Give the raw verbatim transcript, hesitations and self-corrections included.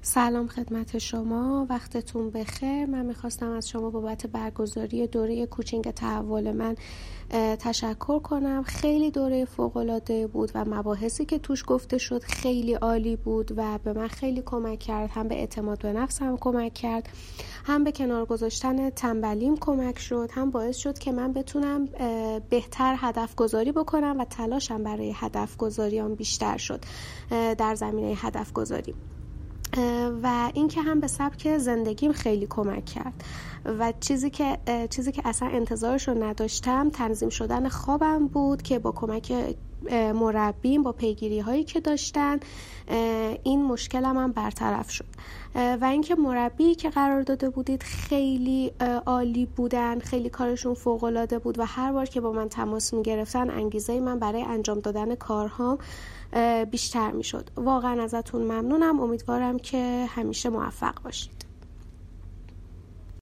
سلام خدمت شما، وقتتون بخیر. من میخواستم از شما بابت برگزاری دوره کوچینگ تحول من تشکر کنم. خیلی دوره فوق‌العاده بود و مباحثی که توش گفته شد خیلی عالی بود و به من خیلی کمک کرد. هم به اعتماد به نفسم کمک کرد، هم به کنار گذاشتن تنبلیم کمک شد، هم باعث شد که من بتونم بهتر هدف گذاری بکنم و تلاشم برای هدف گذاریام بیشتر شد در زمینه هدف گذاری. و این که هم به سبک زندگیم خیلی کمک کرد و چیزی که چیزی که اصلا انتظارش رو نداشتم تنظیم شدن خوابم بود که با کمک مربیم با پیگیری هایی که داشتن این مشکلم هم برطرف شد. و اینکه مربی که قرار داده بودید خیلی عالی بودن، خیلی کارشون فوق العاده بود و هر بار که با من تماس می گرفتن انگیزه من برای انجام دادن کارهام بیشتر می شد. واقعا ازتون ممنونم. امیدوارم که همیشه موفق باشید.